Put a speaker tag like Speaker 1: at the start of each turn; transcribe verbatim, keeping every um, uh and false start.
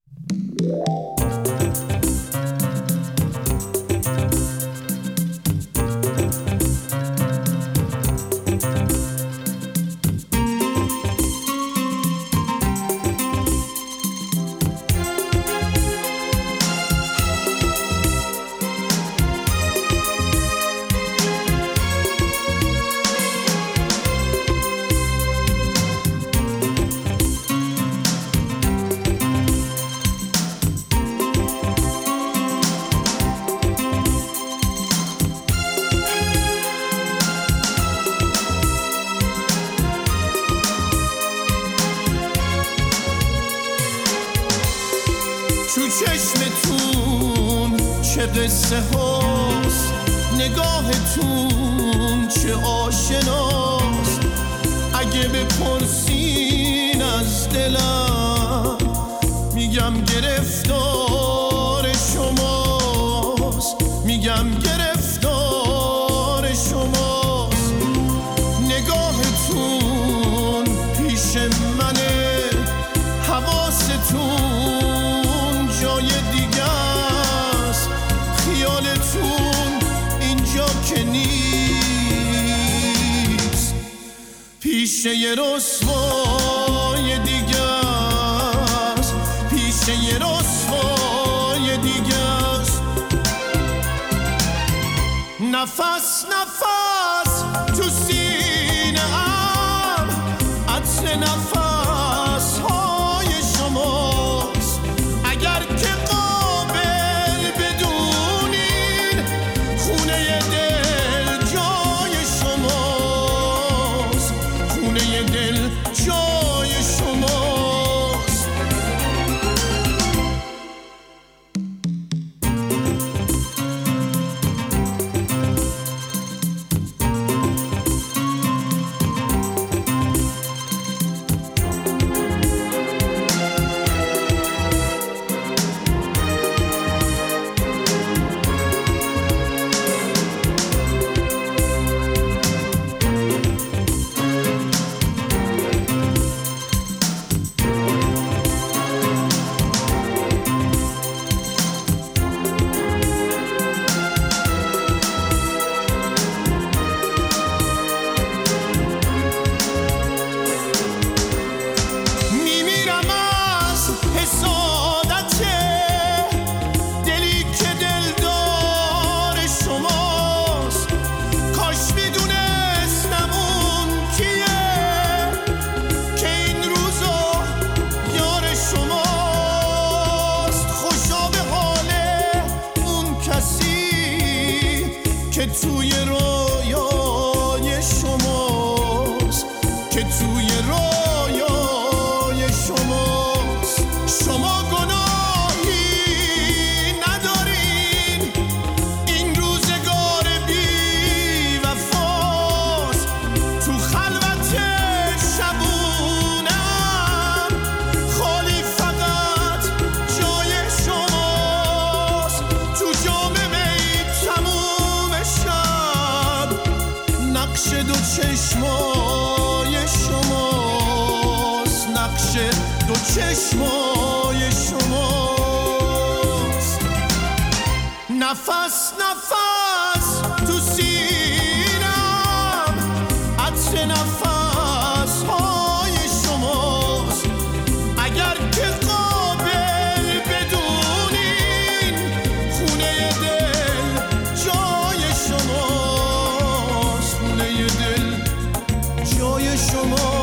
Speaker 1: تو چشمتون چه قصه هاست، نگاهتون چه آشناست. اگه بپرسین از دلم میگم گرفتار شماست، میگم گرفتار شماست. نگاهتون پیش منه، حواستون جای دیگه است، خیالتون اینجا که نیست. پیش یه رسوای دیگه است، پیش یه رسوای دیگه است. نفس نفس تو سینه ام، عطر نفس های شماست. اگر که قابل بدونین خونه دل جای شماست، خونه دل جای شماست. که توی رویای شماست، که توی رویای شماست. شما گناهی ندارین، این روزگار بی وفاست. تو خلوت شبونم خالی فقط جای شماست. تو جام می تموم شب نقش دو چشمای شماست، نقش دو چشمای شماست. نفس نفس تو سینم، عطر نفس های شماست. اگر که قابل بدونین خونه دل جای شماست، خونه دل جای شماست.